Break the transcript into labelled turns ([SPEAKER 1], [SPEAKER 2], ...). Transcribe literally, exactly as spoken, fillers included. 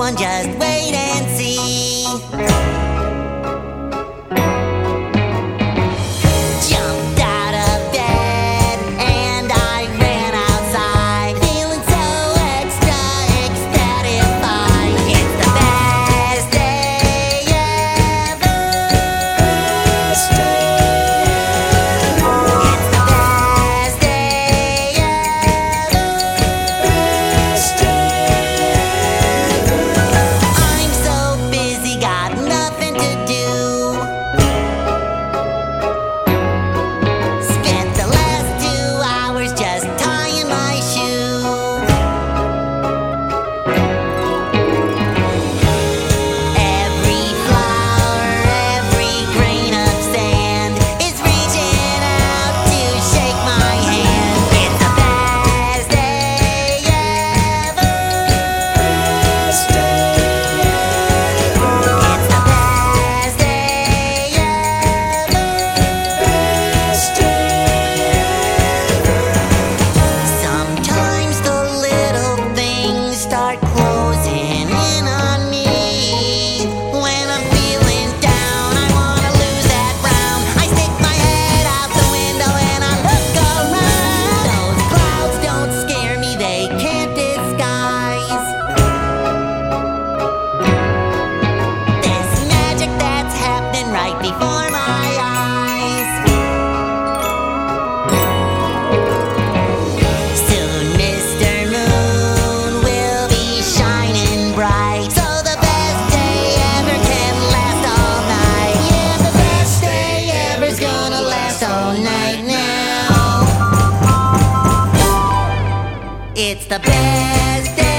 [SPEAKER 1] on, just wait and see. Jumped out of bed and I ran outside, feeling so extra ecstatified. It's the best day ever. It's the best day ever. I'm so busy, got nothing to do. Spent the last two hours just tying my shoe. Every flower, every grain of sand is reaching out to shake my hand. It's the best day ever. It's the best day ever. Sometimes the little things start closing in on me. When I'm feeling down, I wanna lose that frown. I stick my head out the window and I look around. Those clouds don't scare me, they can't disguise this magic that's happening right before my eyes. Soon Mister Moon will be shining bright, so the best day ever can last all night. Yeah, the best day ever's gonna last all night now. It's the best day